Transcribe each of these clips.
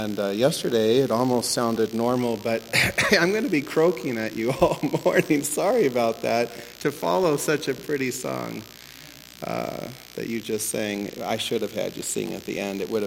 And yesterday it almost sounded normal, but I'm going to be croaking at you all morning. Sorry about that. To follow such a pretty song that you just sang, I should have had you sing at the end. It would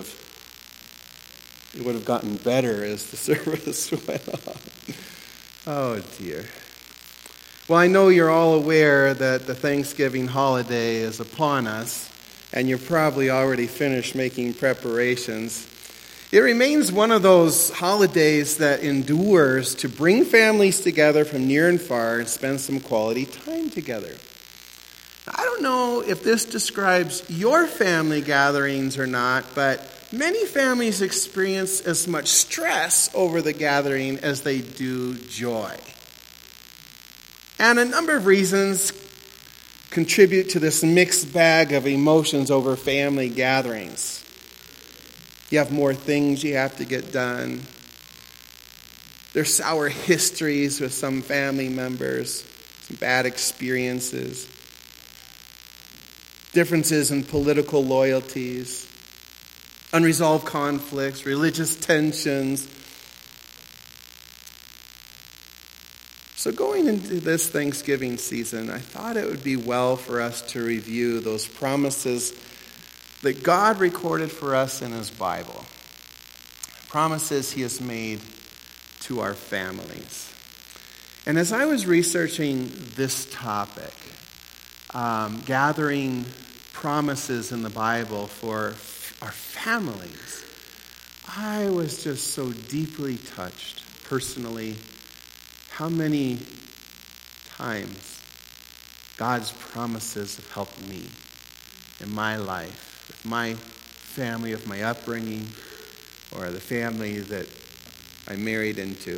have gotten better as the service went on. Oh dear. Well, I know you're all aware that the Thanksgiving holiday is upon us, and you're probably already finished making preparations. It remains one of those holidays that endures to bring families together from near and far and spend some quality time together. I don't know if this describes your family gatherings or not, but many families experience as much stress over the gathering as they do joy. And a number of reasons contribute to this mixed bag of emotions over family gatherings. You have more things you have to get done. There's sour histories with some family members, some bad experiences, differences in political loyalties, unresolved conflicts, religious tensions. So going into this Thanksgiving season, I thought it would be well for us to review those promises that God recorded for us in His Bible. Promises He has made to our families. And as I was researching this topic, gathering promises in the Bible for our families, I was just so deeply touched personally how many times God's promises have helped me in my life, with my family, of my upbringing, or the family that I married into.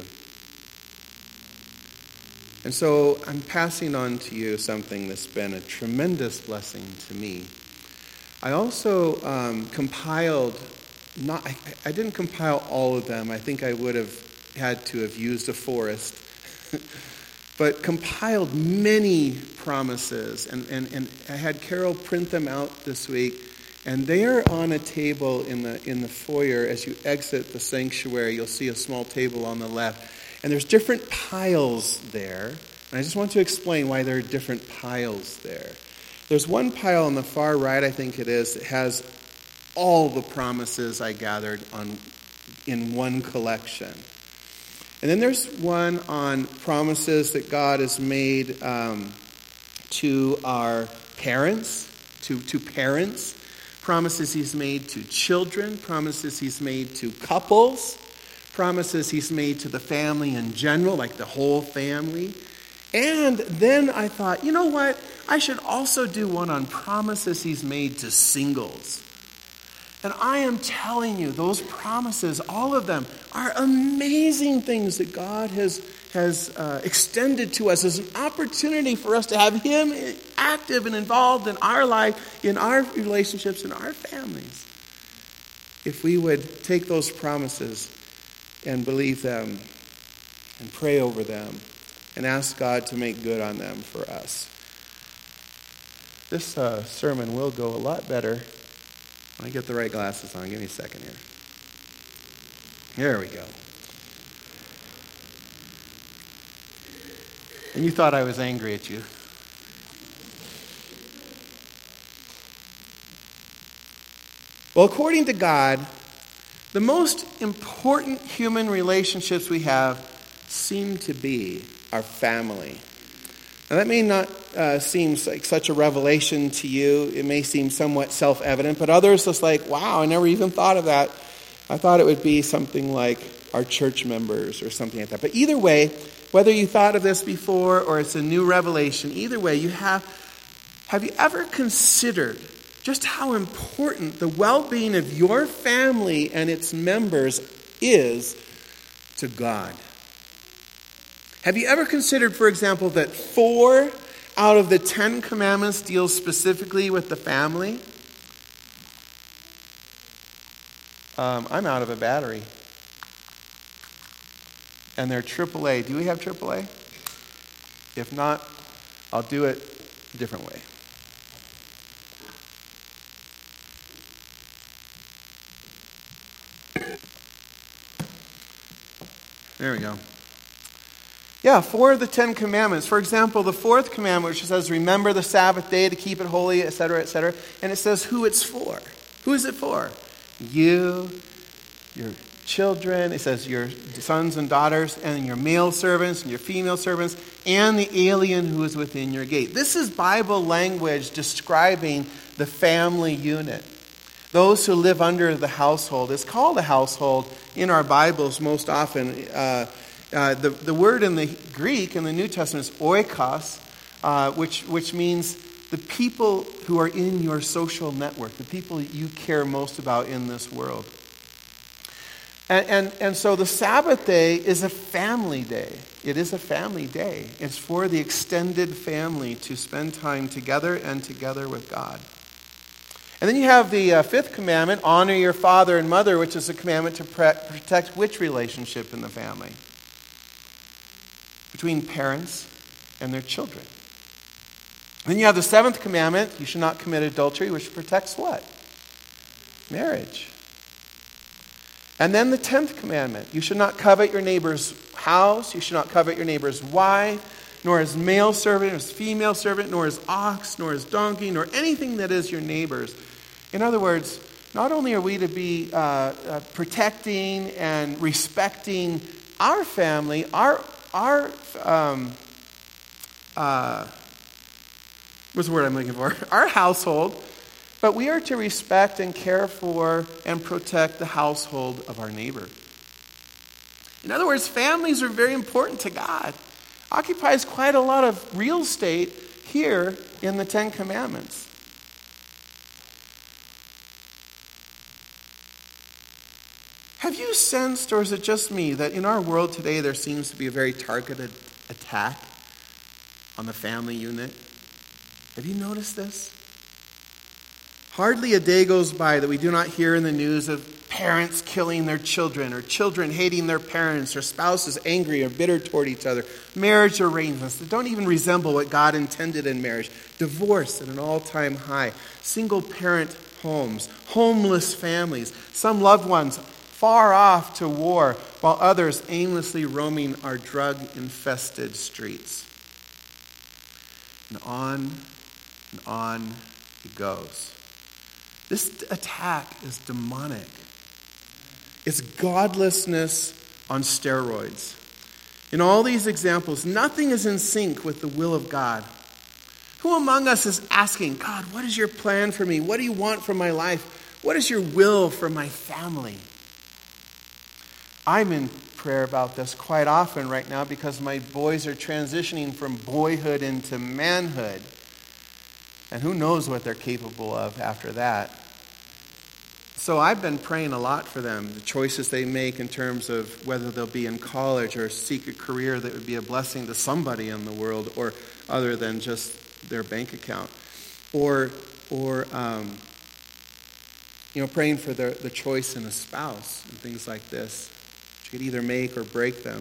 And so I'm passing on to you something that's been a tremendous blessing to me. I also compiled, I didn't compile all of them. I think I would have had to have used a forest. But compiled many promises. And I had Carol print them out this week. And they are on a table in the foyer. As you exit the sanctuary, you'll see a small table on the left. And there's different piles there. And I just want to explain why there are different piles there. There's one pile on the far right, I think it is, that has all the promises I gathered in one collection. And then there's one on promises that God has made to our parents, to parents. Promises He's made to children, promises He's made to couples, promises He's made to the family in general, like the whole family. And then I thought, you know what? I should also do one on promises He's made to singles. And I am telling you, those promises, all of them, are amazing things that God has extended to us as an opportunity for us to have Him active and involved in our life, in our relationships, in our families. If we would take those promises and believe them and pray over them and ask God to make good on them for us. This sermon will go a lot better when I get the right glasses on. Give me a second here. There we go. And you thought I was angry at you. Well, according to God, the most important human relationships we have seem to be our family. Now, that may not seem like such a revelation to you. It may seem somewhat self-evident, but others just like, wow, I never even thought of that. I thought it would be something like our church members or something like that. But either way, whether you thought of this before or it's a new revelation, either way, have you ever considered just how important the well-being of your family and its members is to God? Have you ever considered, for example, that 4 out of the 10 commandments deal specifically with the family? I'm out of a battery. And they're AAA. Do we have AAA? If not, I'll do it a different way. There we go. Yeah, 4 of the 10 commandments. For example, the 4th commandment, which says, remember the Sabbath day to keep it holy, etc., etc. And it says who it's for. Who is it for? You, your children, it says your sons and daughters, and your male servants and your female servants, and the alien who is within your gate. This is Bible language describing the family unit. Those who live under the household. It's called a household in our Bibles most often. The word in the Greek in the New Testament is oikos, which means the people who are in your social network, the people you care most about in this world. And so the Sabbath day is a family day. It is a family day. It's for the extended family to spend time together and together with God. And then you have the 5th commandment, honor your father and mother, which is a commandment to protect which relationship in the family? Between parents and their children. Then you have the 7th commandment, you should not commit adultery, which protects what? Marriage. And then the 10th commandment, you should not covet your neighbor's house, you should not covet your neighbor's wife, nor his male servant, nor his female servant, nor his ox, nor his donkey, nor anything that is your neighbor's. In other words, not only are we to be protecting and respecting our family, what's the word I'm looking for? Our household, but we are to respect and care for and protect the household of our neighbor. In other words, families are very important to God. Occupies quite a lot of real estate here in the 10 Commandments. Have you sensed, or is it just me, that in our world today there seems to be a very targeted attack on the family unit? Have you noticed this? Hardly a day goes by that we do not hear in the news of parents killing their children, or children hating their parents, or spouses angry or bitter toward each other, marriage arrangements that don't even resemble what God intended in marriage, divorce at an all-time high, single-parent homes, homeless families, some loved ones far off to war, while others aimlessly roaming our drug-infested streets. And on it goes. This attack is demonic. It's godlessness on steroids. In all these examples, nothing is in sync with the will of God. Who among us is asking, God, what is your plan for me? What do you want from my life? What is your will for my family? I'm in prayer about this quite often right now because my boys are transitioning from boyhood into manhood. And who knows what they're capable of after that. So I've been praying a lot for them, the choices they make in terms of whether they'll be in college or seek a career that would be a blessing to somebody in the world or other than just their bank account. Or praying for the choice in a spouse and things like this, which could either make or break them.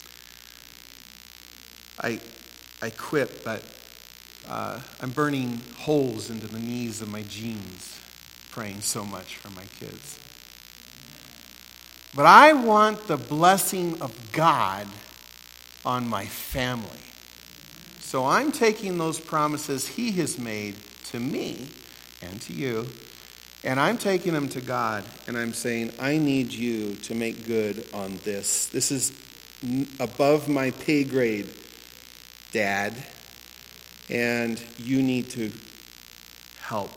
I quit, but I'm burning holes into the knees of my jeans, praying so much for my kids. But I want the blessing of God on my family. So I'm taking those promises He has made to me and to you, and I'm taking them to God, and I'm saying, I need you to make good on this. This is above my pay grade, Dad. And you need to help.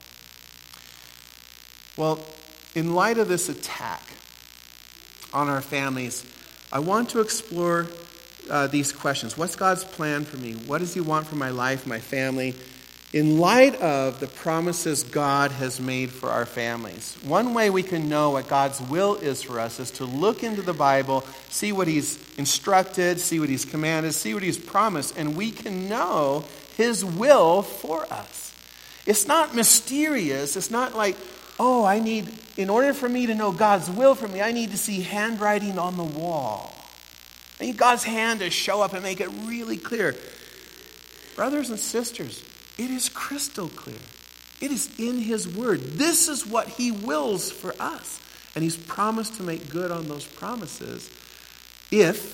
Well, in light of this attack on our families, I want to explore these questions. What's God's plan for me? What does He want for my life, my family? In light of the promises God has made for our families. One way we can know what God's will is for us is to look into the Bible, see what He's instructed, see what He's commanded, see what He's promised, and we can know His will for us. It's not mysterious. It's not like, in order for me to know God's will for me, I need to see handwriting on the wall. I need God's hand to show up and make it really clear. Brothers and sisters, it is crystal clear. It is in His Word. This is what He wills for us. And He's promised to make good on those promises. if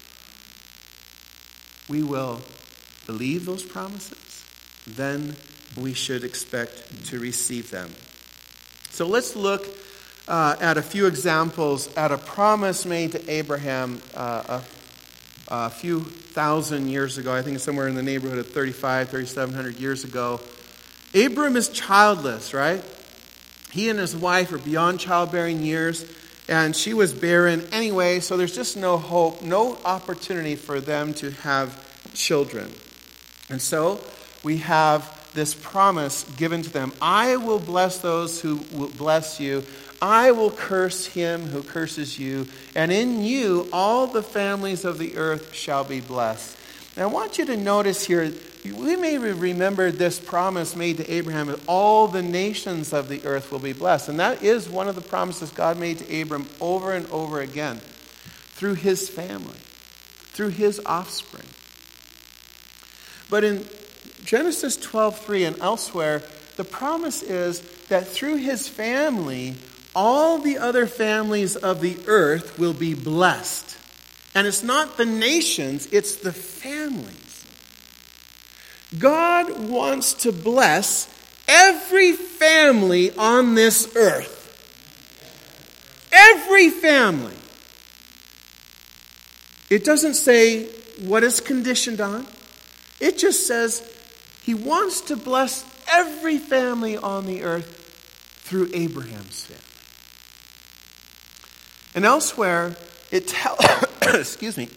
we will believe those promises, then we should expect to receive them. So let's look at a few examples at a promise made to Abraham a few thousand years ago. I think it's somewhere in the neighborhood of 3,700 years ago. Abram is childless, right? He and his wife are beyond childbearing years, and she was barren anyway, so there's just no hope, no opportunity for them to have children. And so we have this promise given to them. I will bless those who will bless you. I will curse him who curses you. And in you all the families of the earth shall be blessed. Now I want you to notice here, we may remember this promise made to Abraham that all the nations of the earth will be blessed. And that is one of the promises God made to Abram over and over again. Through his family. Through his offspring. But in Genesis 12:3 and elsewhere, the promise is that through his family, all the other families of the earth will be blessed. And it's not the nations, it's the families. God wants to bless every family on this earth. Every family. It doesn't say what it's conditioned on. It just says he wants to bless every family on the earth through Abraham's family. And elsewhere, it tells, excuse me,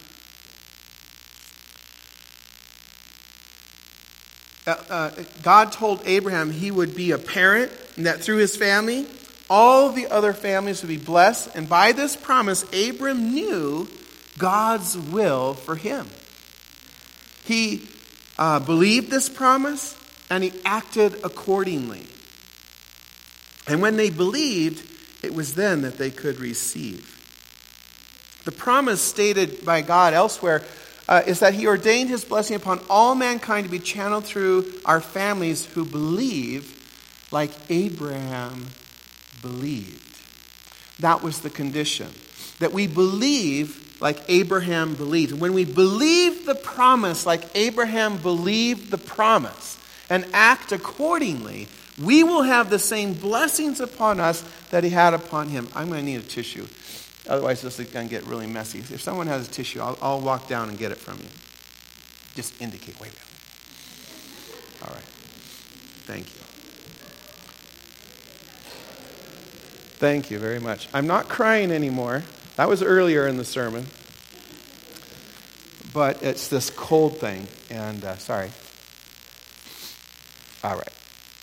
God told Abraham he would be a parent, and that through his family, all the other families would be blessed. And by this promise, Abram knew God's will for him. He believed this promise, and he acted accordingly. And when they believed, it was then that they could receive. The promise stated by God elsewhere is that he ordained his blessing upon all mankind to be channeled through our families who believe like Abraham believed. That was the condition. That we believe like Abraham believed. When we believe the promise like Abraham believed the promise and act accordingly, we will have the same blessings upon us that he had upon him. I'm going to need a tissue. Otherwise, this is going to get really messy. If someone has a tissue, I'll walk down and get it from you. Just indicate. Wait. All right. Thank you. Thank you very much. I'm not crying anymore. That was earlier in the sermon. But it's this cold thing. And, sorry. All right.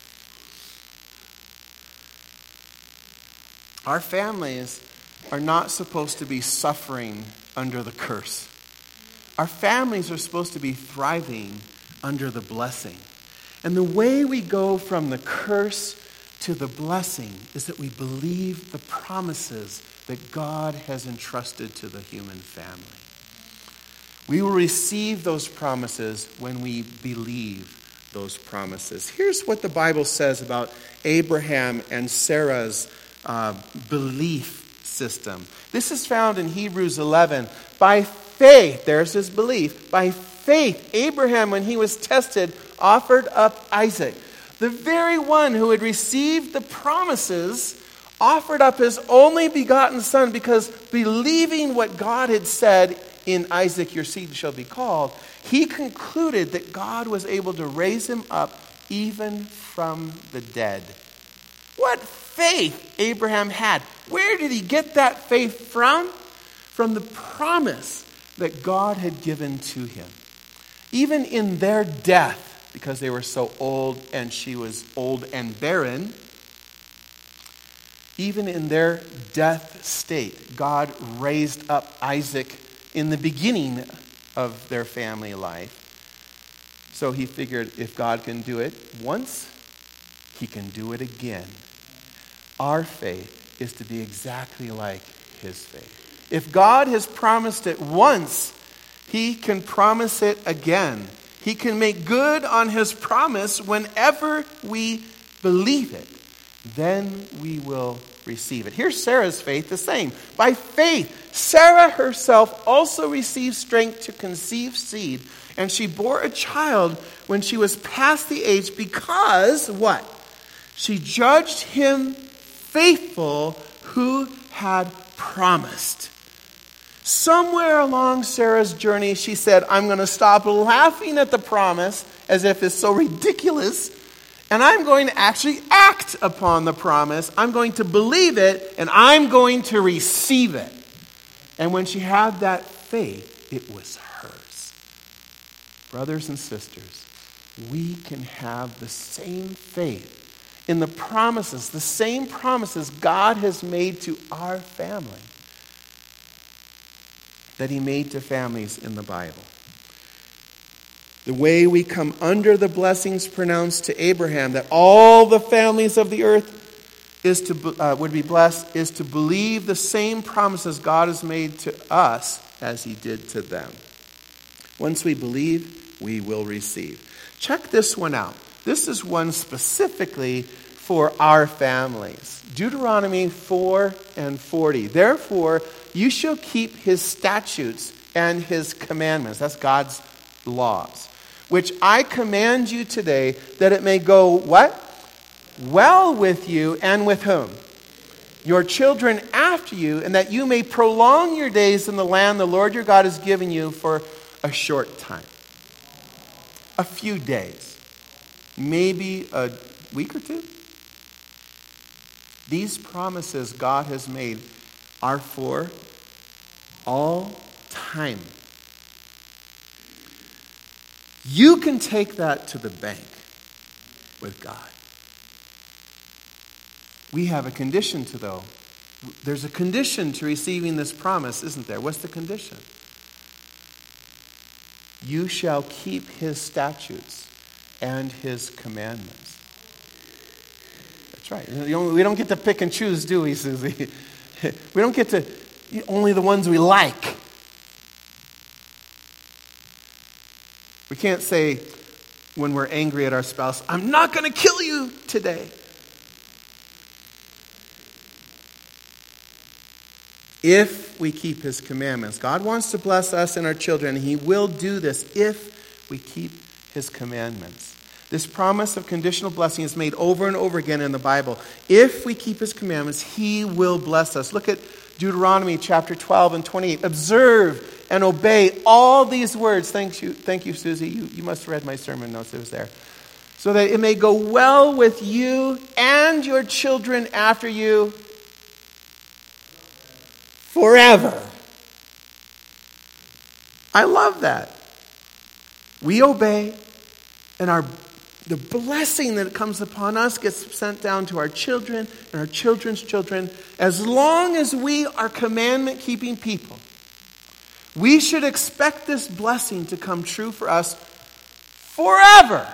Our families are not supposed to be suffering under the curse. Our families are supposed to be thriving under the blessing. And the way we go from the curse to the blessing is that we believe the promises that God has entrusted to the human family. We will receive those promises when we believe those promises. Here's what the Bible says about Abraham and Sarah's belief system. This is found in Hebrews 11. By faith, there's his belief. By faith, Abraham, when he was tested, offered up Isaac. The very one who had received the promises offered up his only begotten son because believing what God had said, in Isaac your seed shall be called, he concluded that God was able to raise him up even from the dead. What faith Abraham had. Where did he get that faith from? From the promise that God had given to him. Even in their death, because they were so old and she was old and barren, even in their death state, God raised up Isaac in the beginning of their family life. So he figured if God can do it once, he can do it again. Our faith is to be exactly like his faith. If God has promised it once, he can promise it again. He can make good on his promise whenever we believe it. Then we will receive it. Here's Sarah's faith, the same. By faith, Sarah herself also received strength to conceive seed, and she bore a child when she was past the age because, what? She judged him faithful who had promised. Somewhere along Sarah's journey, she said, I'm going to stop laughing at the promise as if it's so ridiculous, and I'm going to actually act upon the promise. I'm going to believe it, and I'm going to receive it. And when she had that faith, it was hers. Brothers and sisters, we can have the same faith in the promises, the same promises God has made to our family that he made to families in the Bible. The way we come under the blessings pronounced to Abraham, that all the families of the earth would be blessed, is to believe the same promises God has made to us as he did to them. Once we believe, we will receive. Check this one out. This is one specifically for our families. Deuteronomy 4:40. Therefore, you shall keep his statutes and his commandments. That's God's laws. Which I command you today, that it may go, what? Well with you, and with whom? Your children after you, and that you may prolong your days in the land the Lord your God has given you for a short time. A few days. Maybe a week or two. These promises God has made are for all time. You can take that to the bank with God. We have a condition to, though. There's a condition to receiving this promise, isn't there? What's the condition? You shall keep his statutes and his commandments. That's right. We don't get to pick and choose, do we, Susie? We don't get to only the ones we like. We can't say when we're angry at our spouse, I'm not going to kill you today. If we keep his commandments. God wants to bless us and our children. He will do this if we keep his commandments. This promise of conditional blessing is made over and over again in the Bible. If we keep his commandments, he will bless us. Look at Deuteronomy chapter 12 and 28. Observe and obey all these words. Thank you, Susie. You must have read my sermon notes. It was there. So that it may go well with you and your children after you forever. I love that. We obey, and the blessing that comes upon us gets sent down to our children and our children's children. As long as we are commandment-keeping people, we should expect this blessing to come true for us forever.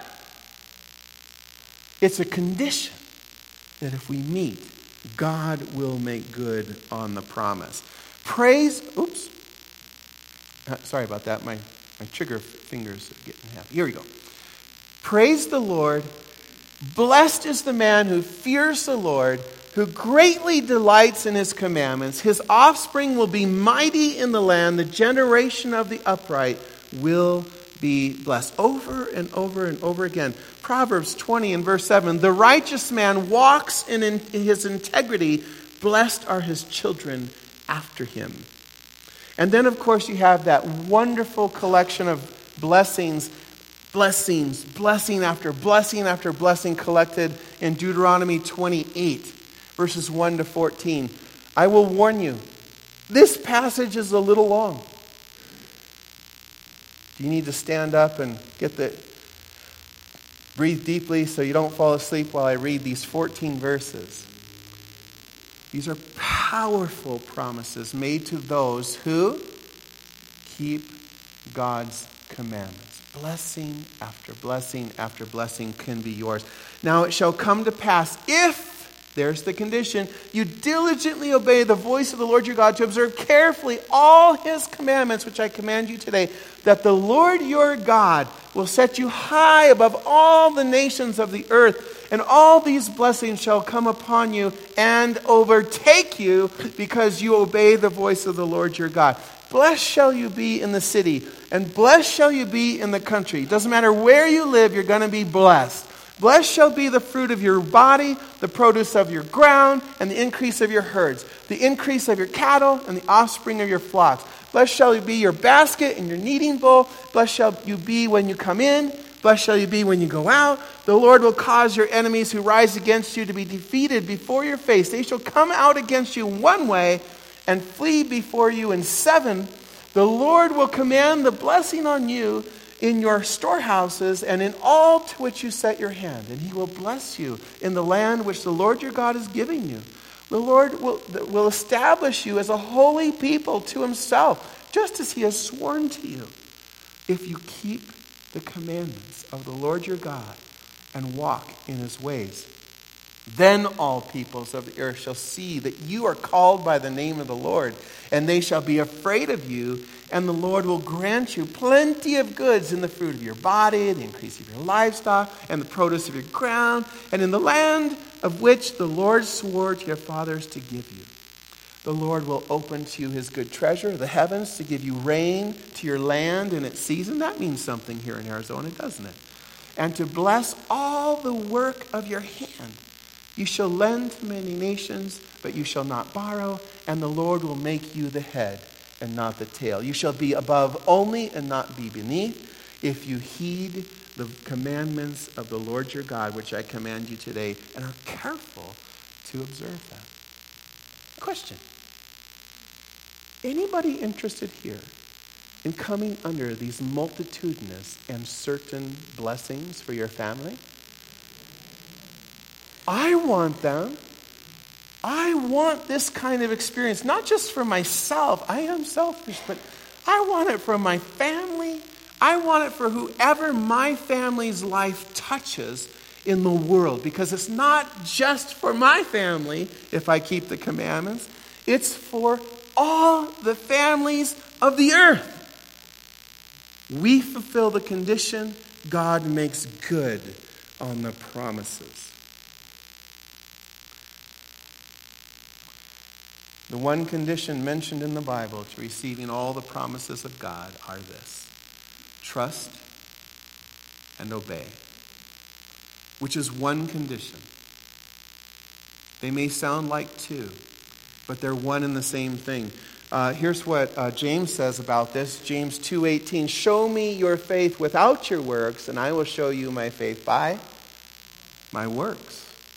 It's a condition that if we meet, God will make good on the promise. Sorry about that. My trigger fingers are getting happy. Here we go. Praise the Lord. Blessed is the man who fears the Lord, who greatly delights in his commandments. His offspring will be mighty in the land. The generation of the upright will be blessed. Over and over and over again. Proverbs 20 and verse 7. The righteous man walks in his integrity. Blessed are his children after him. And then, of course, you have that wonderful collection of blessings, blessing after blessing collected in Deuteronomy 28, verses 1 to 14. I will warn you, this passage is a little long. Do you need to stand up and breathe deeply so you don't fall asleep while I read these 14 verses? These are powerful promises made to those who keep God's commandments. Blessing after blessing after blessing can be yours. Now it shall come to pass if, there's the condition, you diligently obey the voice of the Lord your God to observe carefully all his commandments, which I command you today, that the Lord your God will set you high above all the nations of the earth, And all these blessings shall come upon you and overtake you because you obey the voice of the Lord your God. Blessed shall you be in the city, and blessed shall you be in the country. It doesn't matter where you live, you're going to be blessed. Blessed shall be the fruit of your body, the produce of your ground, and the increase of your herds, the increase of your cattle, and the offspring of your flocks. Blessed shall you be your basket and your kneading bowl. Blessed shall you be when you come in. Blessed shall you be when you go out. The Lord will cause your enemies who rise against you to be defeated before your face. They shall come out against you one way and flee before you in seven. The Lord will command the blessing on you in your storehouses and in all to which you set your hand. And he will bless you in the land which the Lord your God is giving you. The Lord will establish you as a holy people to himself, just as he has sworn to you, if you keep the commandments of the Lord your God and walk in his ways. Then all peoples of the earth shall see that you are called by the name of the Lord, and they shall be afraid of you, and the Lord will grant you plenty of goods in the fruit of your body, the increase of your livestock, and the produce of your ground, and in the land of which the Lord swore to your fathers to give you. The Lord will open to you his good treasure, the heavens, to give you rain to your land in its season. That means something here in Arizona, doesn't it? And to bless all the work of your hand. You shall lend to many nations, but you shall not borrow, and the Lord will make you the head and not the tail. You shall be above only and not be beneath, if you heed the commandments of the Lord your God, which I command you today, and are careful to observe them. Question. Anybody interested here in coming under these multitudinous and certain blessings for your family? I want them. I want this kind of experience, not just for myself. I am selfish, but I want it for my family. I want it for whoever my family's life touches in the world, because it's not just for my family if I keep the commandments. It's for all the families of the earth. We fulfill the condition, God makes good on the promises. The one condition mentioned in the Bible to receiving all the promises of God are this: trust and obey, which is one condition. They may sound like two, but they're one and the same thing. Here's what James says about this. James 2:18, show me your faith without your works, and I will show you my faith by my works.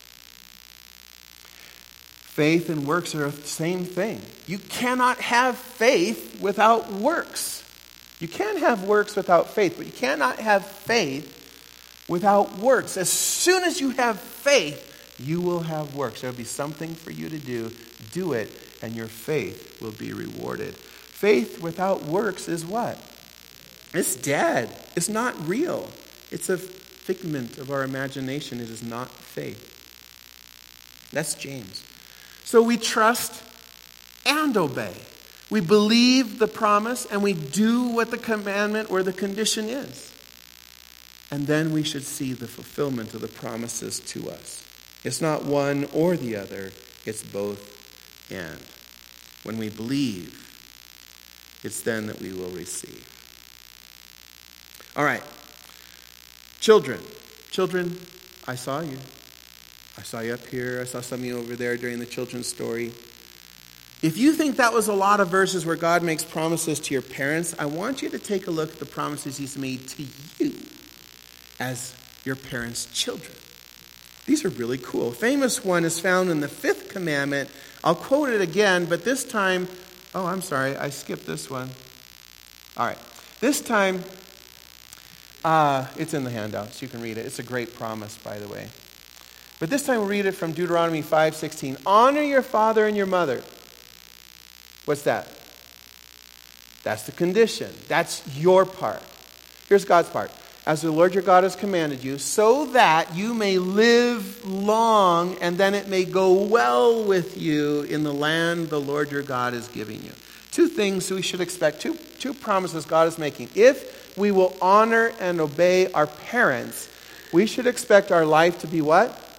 Faith and works are the same thing. You cannot have faith without works. You can have works without faith, but you cannot have faith without works. As soon as you have faith, you will have works. There will be something for you to do. Do it, and your faith will be rewarded. Faith without works is what? It's dead. It's not real. It's a figment of our imagination. It is not faith. That's James. So we trust and obey. We believe the promise and we do what the commandment or the condition is. And then we should see the fulfillment of the promises to us. It's not one or the other. It's both and. When we believe, it's then that we will receive. All right. Children, I saw you. I saw you up here. I saw some of you over there during the children's story. If you think that was a lot of verses where God makes promises to your parents, I want you to take a look at the promises he's made to you as your parents' children. These are really cool. A famous one is found in the 5th commandment. I'll quote it again, but this time, I'm sorry, I skipped this one. All right. This time, it's in the handout, so you can read it. It's a great promise, by the way. But this time we'll read it from Deuteronomy 5:16. Honor your father and your mother. What's that? That's the condition. That's your part. Here's God's part. As the Lord your God has commanded you, so that you may live long and then it may go well with you in the land the Lord your God is giving you. Two things we should expect. Two promises God is making. If we will honor and obey our parents, we should expect our life to be what?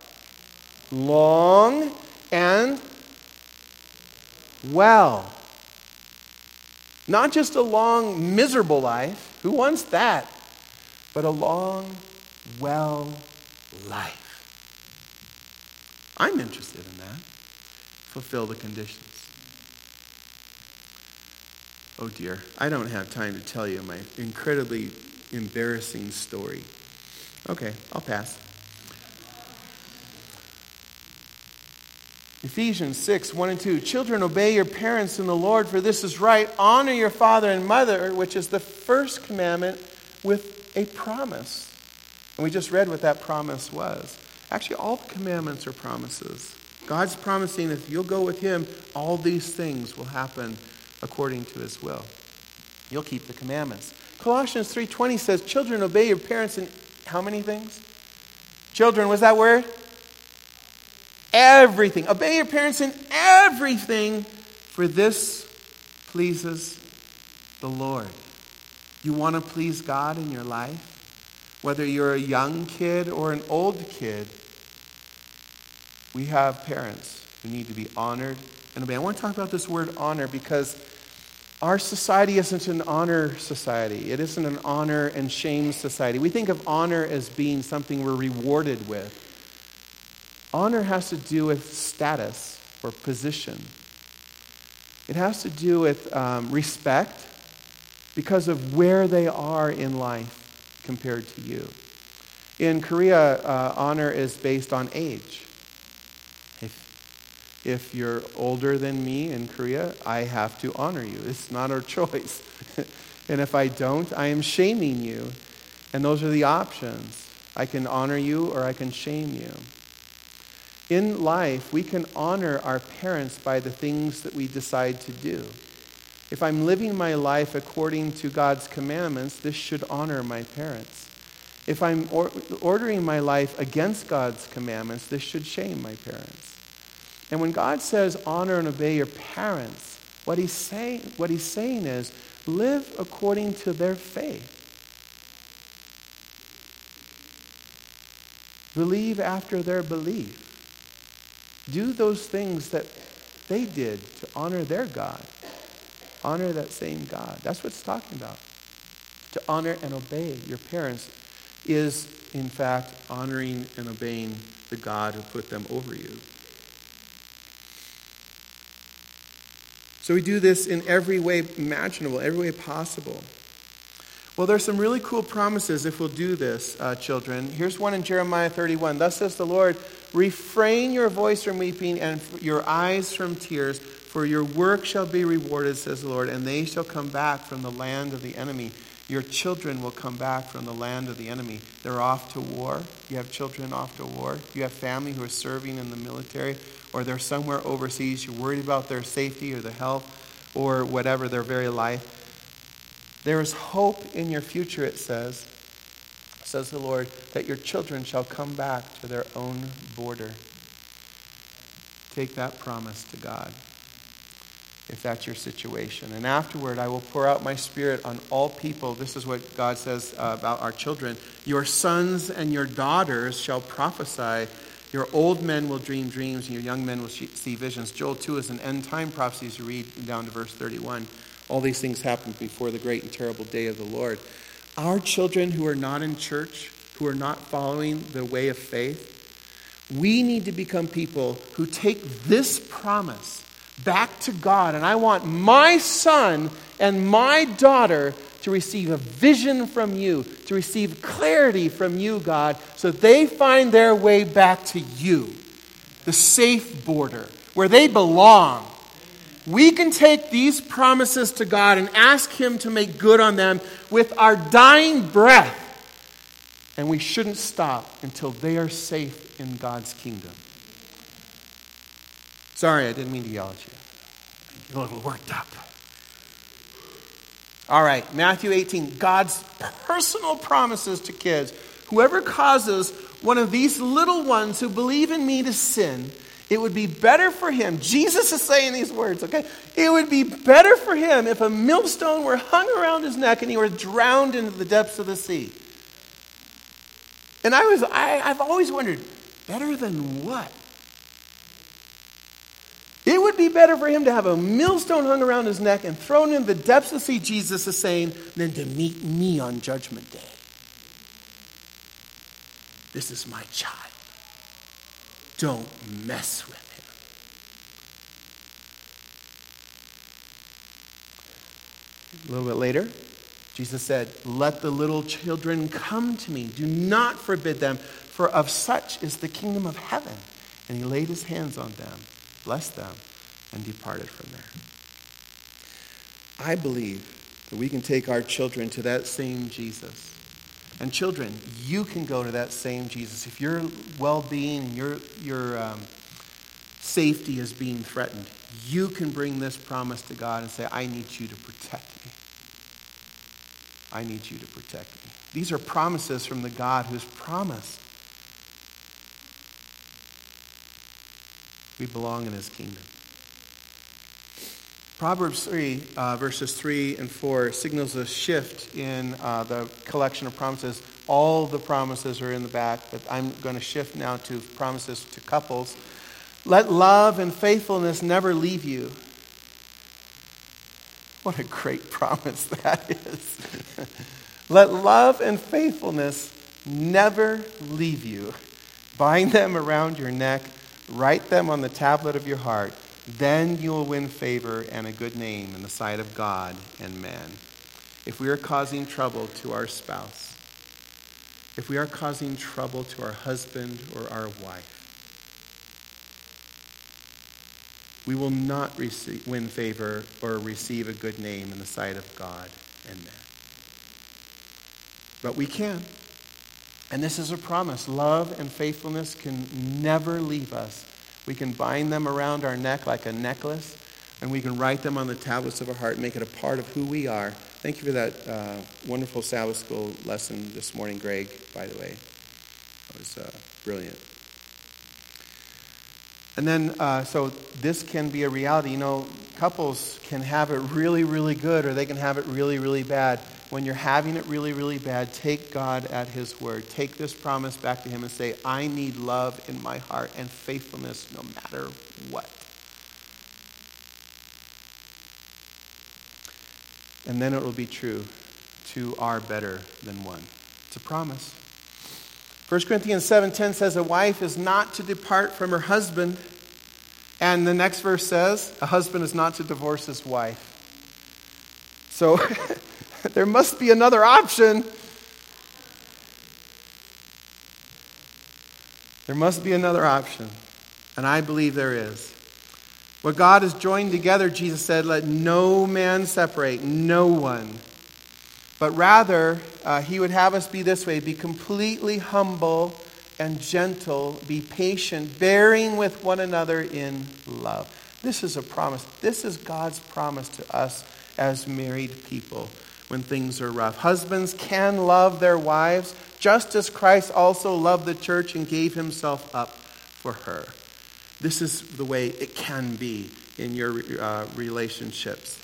long and well. Not just a long, miserable life. Who wants that? But a long, well life. I'm interested in that. Fulfill the conditions. Oh dear, I don't have time to tell you my incredibly embarrassing story. Okay, I'll pass. Ephesians 6, 1 and 2. Children, obey your parents in the Lord, for this is right. Honor your father and mother, which is the first commandment with a promise. And we just read what that promise was. Actually, all the commandments are promises. God's promising if you'll go with him, all these things will happen according to his will. You'll keep the commandments. Colossians 3:20 says, children, obey your parents in how many things? Children, what's that word? Everything. Obey your parents in everything, for this pleases the Lord. You want to please God in your life? Whether you're a young kid or an old kid, we have parents who need to be honored and obeyed. I want to talk about this word honor because our society isn't an honor society. It isn't an honor and shame society. We think of honor as being something we're rewarded with. Honor has to do with status or position. It has to do with respect because of where they are in life compared to you. In Korea, honor is based on age. If you're older than me in Korea, I have to honor you. It's not our choice. And if I don't, I am shaming you. And those are the options. I can honor you or I can shame you. In life, we can honor our parents by the things that we decide to do. If I'm living my life according to God's commandments, this should honor my parents. If I'm ordering my life against God's commandments, this should shame my parents. And when God says honor and obey your parents, what he's saying is live according to their faith. Believe after their belief. Do those things that they did to honor their God. Honor that same God. That's what it's talking about. To honor and obey your parents is, in fact, honoring and obeying the God who put them over you. So we do this in every way imaginable, every way possible. Well, there's some really cool promises if we'll do this, children. Here's one in Jeremiah 31. Thus says the Lord, refrain your voice from weeping and your eyes from tears, for your work shall be rewarded, says the Lord, and they shall come back from the land of the enemy. Your children will come back from the land of the enemy. They're off to war. You have children off to war. You have family who are serving in the military, or they're somewhere overseas. You're worried about their safety or their health or whatever, their very life. There is hope in your future, it says the Lord, that your children shall come back to their own border. Take that promise to God, if that's your situation. And afterward, I will pour out my spirit on all people. This is what God says about our children. Your sons and your daughters shall prophesy. Your old men will dream dreams, and your young men will see visions. Joel 2 is an end-time prophecy as you read down to verse 31. All these things happen before the great and terrible day of the Lord. Our children who are not in church, who are not following the way of faith, we need to become people who take this promise back to God. And I want my son and my daughter to receive a vision from you, to receive clarity from you, God, so they find their way back to you, the safe border, where they belong. We can take these promises to God and ask him to make good on them with our dying breath. And we shouldn't stop until they are safe in God's kingdom. Sorry, I didn't mean to yell at you. I'm a little worked up. All right, Matthew 18. God's personal promises to kids. Whoever causes one of these little ones who believe in me to sin, it would be better for him. Jesus is saying these words, okay? It would be better for him if a millstone were hung around his neck and he were drowned into the depths of the sea. And I've always wondered, better than what? It would be better for him to have a millstone hung around his neck and thrown in the depths of the sea, Jesus is saying, than to meet me on Judgment Day. This is my child. Don't mess with him. A little bit later, Jesus said, let the little children come to me. Do not forbid them, for of such is the kingdom of heaven. And he laid his hands on them, blessed them, and departed from there. I believe that we can take our children to that same Jesus. And children, you can go to that same Jesus. If your well-being and your safety is being threatened, you can bring this promise to God and say, I need you to protect me. I need you to protect me. These are promises from the God who's promised we belong in his kingdom. Proverbs 3, verses 3 and 4 signals a shift in the collection of promises. All the promises are in the back, but I'm going to shift now to promises to couples. Let love and faithfulness never leave you. What a great promise that is. Let love and faithfulness never leave you. Bind them around your neck. Write them on the tablet of your heart. Then you will win favor and a good name in the sight of God and man. If we are causing trouble to our spouse, if we are causing trouble to our husband or our wife, we will not win favor or receive a good name in the sight of God and man. But we can. And this is a promise. Love and faithfulness can never leave us. We can bind them around our neck like a necklace, and we can write them on the tablets of our heart and make it a part of who we are. Thank you for that wonderful Sabbath school lesson this morning, Greg, by the way. That was brilliant. And then, so this can be a reality. You know, couples can have it really, really good, or they can have it really, really bad. When you're having it really, really bad, take God at his word. Take this promise back to him and say, I need love in my heart and faithfulness no matter what. And then it will be true. Two are better than one. It's a promise. 1 Corinthians 7:10 says, a wife is not to depart from her husband. And the next verse says, a husband is not to divorce his wife. So there must be another option. There must be another option. And I believe there is. What God has joined together, Jesus said, let no man separate, no one. But rather, he would have us be this way, be completely humble and gentle, be patient, bearing with one another in love. This is a promise. This is God's promise to us as married people when things are rough. Husbands can love their wives just as Christ also loved the church and gave himself up for her. This is the way it can be in your relationships.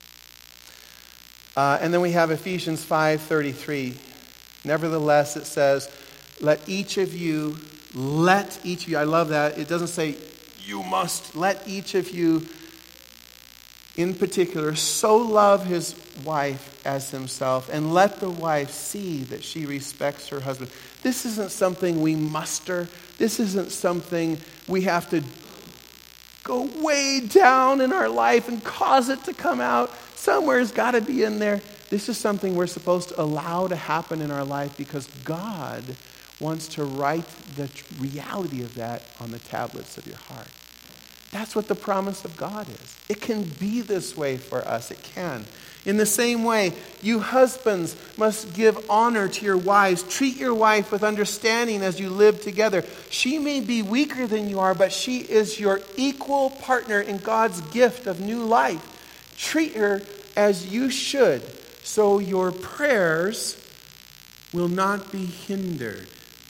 And then we have Ephesians 5:33. Nevertheless, it says, let each of you, I love that. It doesn't say you must. Let each of you in particular so love his wife as himself, and let the wife see that she respects her husband. This isn't something we muster. This isn't something we have to go way down in our life and cause it to come out. Somewhere's got to be in there. This is something we're supposed to allow to happen in our life because God wants to write the reality of that on the tablets of your heart. That's what the promise of God is. It can be this way for us. It can. In the same way, you husbands must give honor to your wives. Treat your wife with understanding as you live together. She may be weaker than you are, but she is your equal partner in God's gift of new life. Treat her as you should, so your prayers will not be hindered.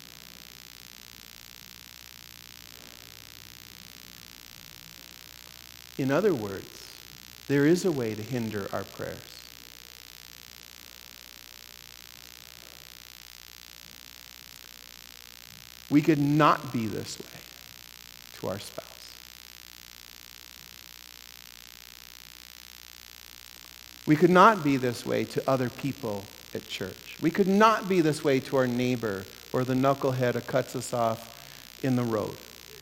In other words, there is a way to hinder our prayers. We could not be this way to our spouse. We could not be this way to other people at church. We could not be this way to our neighbor or the knucklehead who cuts us off in the road.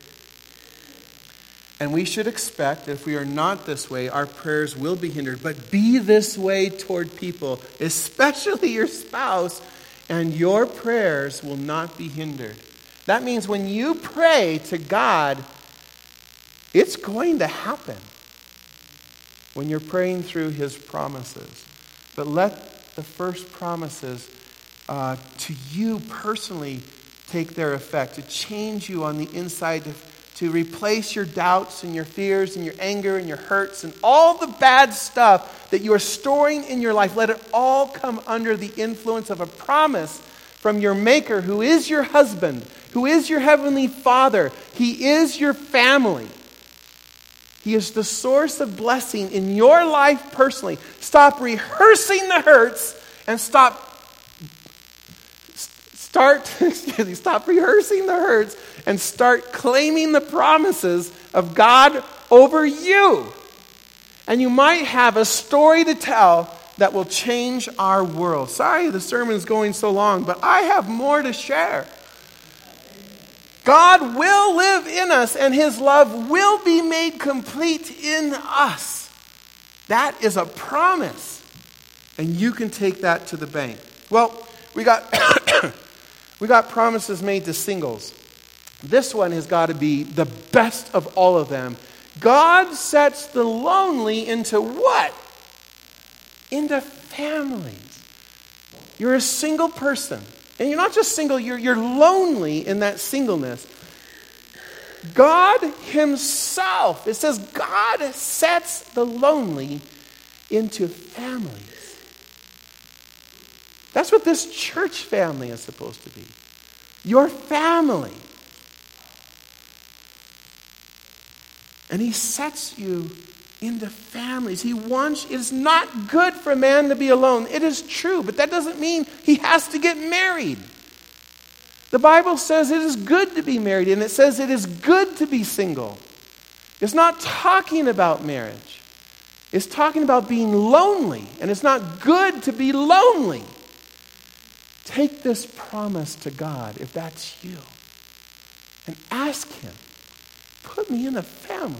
And we should expect, if we are not this way, our prayers will be hindered. But be this way toward people, especially your spouse, and your prayers will not be hindered. That means when you pray to God, it's going to happen when you're praying through His promises. But let the first promises to you personally take their effect, to change you on the inside, to replace your doubts and your fears and your anger and your hurts and all the bad stuff that you are storing in your life. Let it all come under the influence of a promise from your Maker, who is your husband, who is your heavenly Father. He is your family. He is the source of blessing in your life personally. Stop rehearsing the hurts and stop rehearsing the hurts and start claiming the promises of God over you. And you might have a story to tell that will change our world. Sorry the sermon is going so long, but I have more to share. God will live in us, and His love will be made complete in us. That is a promise. And you can take that to the bank. Well, we got promises made to singles. This one has got to be the best of all of them. God sets the lonely into what? Into families. You're a single person. And you're not just single, you're lonely in that singleness. God Himself, it says God sets the lonely into families. That's what this church family is supposed to be. Your family. And He sets you into families. He wants, it is not good for a man to be alone. It is true, but that doesn't mean he has to get married. The Bible says it is good to be married, and it says it is good to be single. It's not talking about marriage. It's talking about being lonely, and it's not good to be lonely. Take this promise to God, if that's you, and ask Him, put me in a family.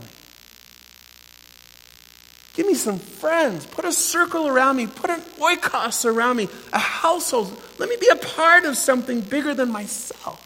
Give me some friends. Put a circle around me. Put an oikos around me. A household. Let me be a part of something bigger than myself.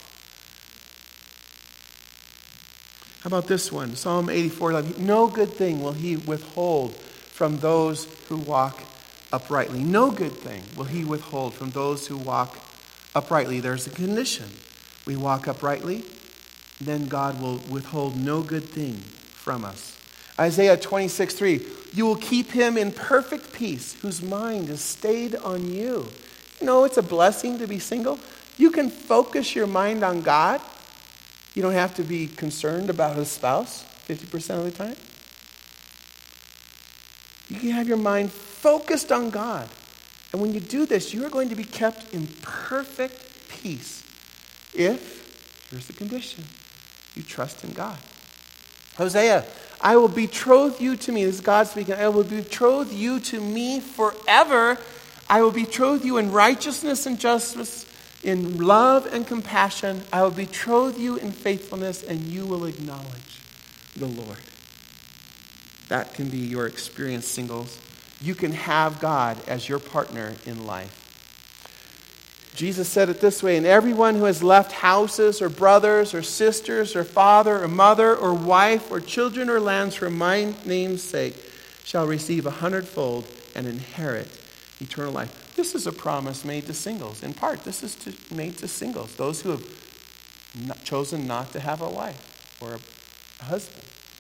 How about this one? Psalm 84:11. No good thing will He withhold from those who walk uprightly. No good thing will He withhold from those who walk uprightly. There's a condition. We walk uprightly, then God will withhold no good thing from us. Isaiah 26:3. You will keep him in perfect peace, whose mind is stayed on you. You know, it's a blessing to be single. You can focus your mind on God. You don't have to be concerned about a spouse 50% of the time. You can have your mind focused on God. And when you do this, you are going to be kept in perfect peace if, here's the condition, you trust in God. Hosea, I will betroth you to me. This is God speaking. I will betroth you to me forever. I will betroth you in righteousness and justice, in love and compassion. I will betroth you in faithfulness, and you will acknowledge the Lord. That can be your experience, singles. You can have God as your partner in life. Jesus said it this way, and everyone who has left houses or brothers or sisters or father or mother or wife or children or lands for my name's sake shall receive 100-fold and inherit eternal life. This is a promise made to singles. In part, this is made to singles, those who have chosen not to have a wife or a husband.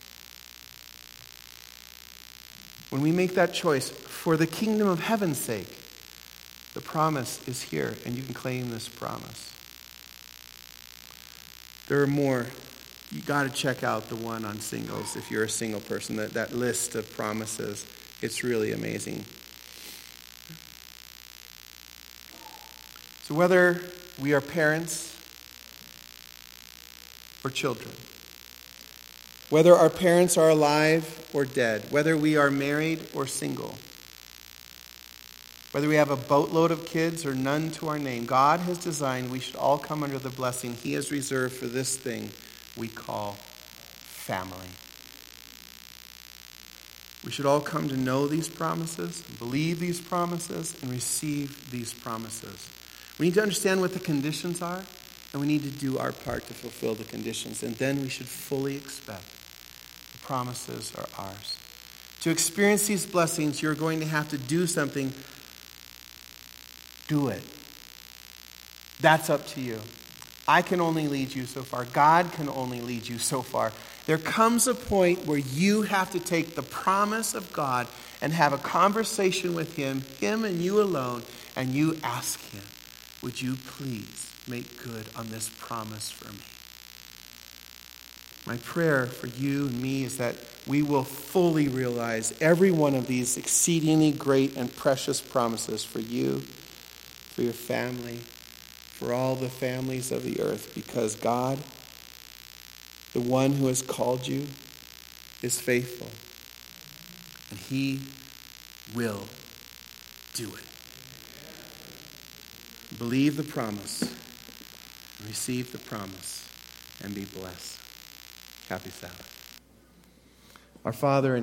When we make that choice for the kingdom of heaven's sake, the promise is here, and you can claim this promise. There are more. You got to check out the one on singles if you're a single person. That list of promises, it's really amazing. So whether we are parents or children, whether our parents are alive or dead, whether we are married or single, Whether we have a boatload of kids or none to our name, God has designed we should all come under the blessing He has reserved for this thing we call family. We should all come to know these promises, believe these promises, and receive these promises. We need to understand what the conditions are, and we need to do our part to fulfill the conditions. And then we should fully expect the promises are ours. To experience these blessings, you're going to have to do something. Do it. That's up to you. I can only lead you so far. God can only lead you so far. There comes a point where you have to take the promise of God and have a conversation with Him and you alone, and you ask Him, would you please make good on this promise for me? My prayer for you and me is that we will fully realize every one of these exceedingly great and precious promises for you, for your family, for all the families of the earth, because God, the one who has called you, is faithful, and He will do it. Believe the promise, receive the promise, and be blessed. Happy Sabbath. Our Father in